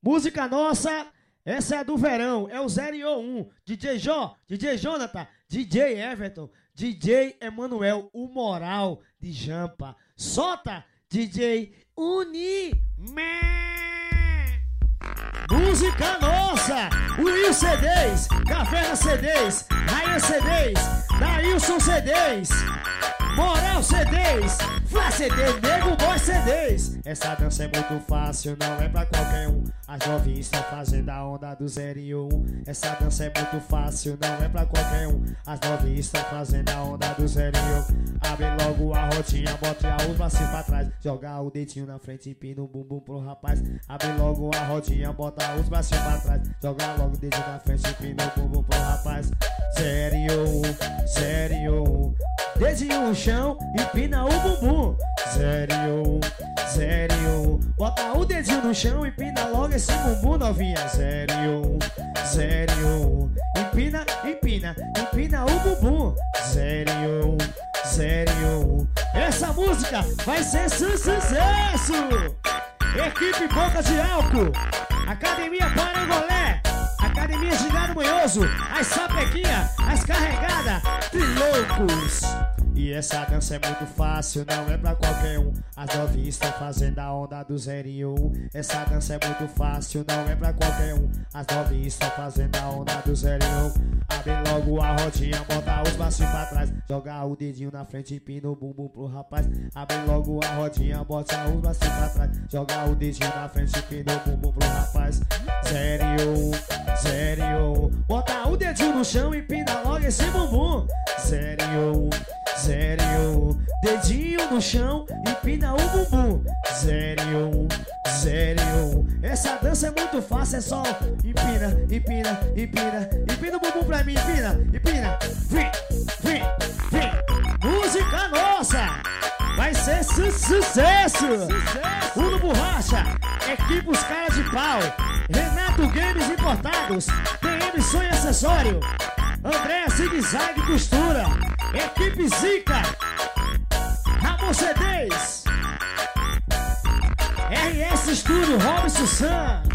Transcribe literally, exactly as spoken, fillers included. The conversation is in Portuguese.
Música nossa, essa é a do verão, é o zero um. D J Jó, D J Jonathan, D J Everton, D J Emanuel, o Moral de Jampa. Solta, D J Uni. Música nossa, Will C Ds, Caverna C Ds, Raia C Ds, Dailson C Ds, Moral C Ds, Flá C D, Nego Boy C Ds. Essa dança é muito fácil, não é pra qualquer um. As novinhas estão fazendo a onda do zero um. Essa dança é muito fácil, não é pra qualquer um. As novinhas estão fazendo a onda do zero um. Abre logo a rodinha, bota os bracinhos pra trás. Joga o dedinho na frente e empina o bumbum pro rapaz. Abre logo a rodinha, bota os bracinhos pra trás. Joga logo o dedinho na frente e empina o bumbum pro rapaz. zero um, zero um. Dedinho no chão, empina o bumbum. zero um, zero um. Bota o dedinho no chão, empina logo esse bumbum, novinha. zero um, zero um. Empina, empina, empina o bumbum. zero um, zero um. Essa música vai ser sucesso. Equipe Boca de Álcool, Academia Parangolé, Academia Gigado Manhoso, as sapequinhas, as carregadas, que loucos! E essa dança é muito fácil, não é pra qualquer um. As novinhas estão fazendo a onda do zero um. Essa dança é muito fácil, não é pra qualquer um. As novinhas estão fazendo a onda do zero um. Abre logo a rodinha, bota os bracinhos pra trás. Joga o dedinho na frente e empina o bumbum pro rapaz. Abre logo a rodinha, bota os bracinhos pra trás. Joga o dedinho na frente e empina o bumbum pro rapaz. zero um, zero um. Bota o dedinho no chão e empina logo esse bumbum. zero um, zero um. Dedinho no chão, empina o bumbum. zero um, zero um. Essa dança é muito fácil, é só empina, empina, empina. Empina o bumbum pra mim, empina, empina. Vem, vem, vem. Música nossa, vai ser su sucesso. Uno Borracha, equipe Os Caras de Pau, Renato Games Importados, T M Sonho e Acessório, André Zig Zag Costura, equipe Zica, Ramon C Ds, R S Estúdio, Robson Sam.